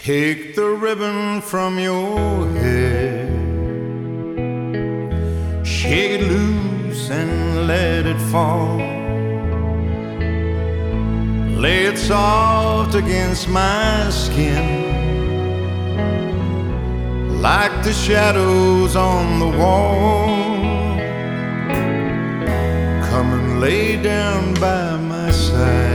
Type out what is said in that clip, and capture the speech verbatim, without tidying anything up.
Take the ribbon from your hair, shake it loose and let it fall. Lay it soft against my skin, like the shadows on the wall. Come and lay down by my side.